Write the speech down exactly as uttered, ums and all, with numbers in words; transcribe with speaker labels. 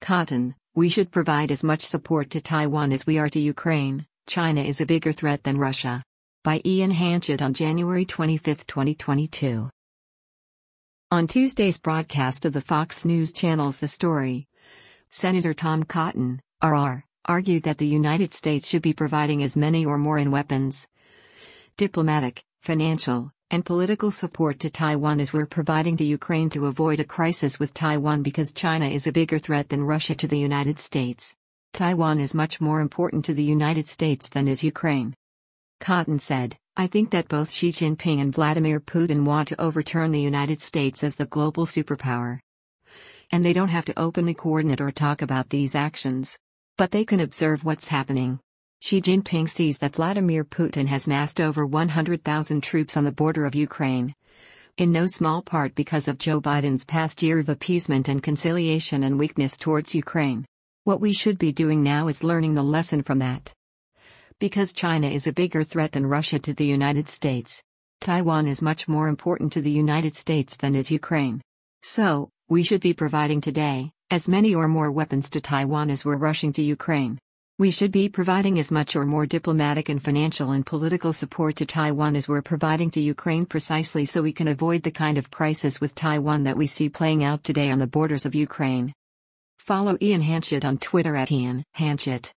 Speaker 1: Cotton, we should provide as much support to Taiwan as we are to Ukraine. China is a bigger threat than Russia. By Ian Hanchett on January twenty-fifth, twenty twenty-two. On Tuesday's broadcast of the Fox News Channel's The Story, Senator Tom Cotton, R R, argued that the United States should be providing as many or more in weapons, diplomatic, financial, and political support to Taiwan as we're providing to Ukraine to avoid a crisis with Taiwan because China is a bigger threat than Russia to the United States. Taiwan is much more important to the United States than is Ukraine. Cotton said, I think that both Xi Jinping and Vladimir Putin want to overturn the United States as the global superpower. And they don't have to openly coordinate or talk about these actions. But they can observe what's happening. Xi Jinping sees that Vladimir Putin has massed over one hundred thousand troops on the border of Ukraine. In no small part because of Joe Biden's past year of appeasement and conciliation and weakness towards Ukraine. What we should be doing now is learning the lesson from that. Because China is a bigger threat than Russia to the United States. Taiwan is much more important to the United States than is Ukraine. So, we should be providing today as many or more weapons to Taiwan as we're rushing to Ukraine. We should be providing as much or more diplomatic and financial and political support to Taiwan as we're providing to Ukraine precisely so we can avoid the kind of crisis with Taiwan that we see playing out today on the borders of Ukraine. Follow Ian Hanchett on Twitter at Ian Hanchett.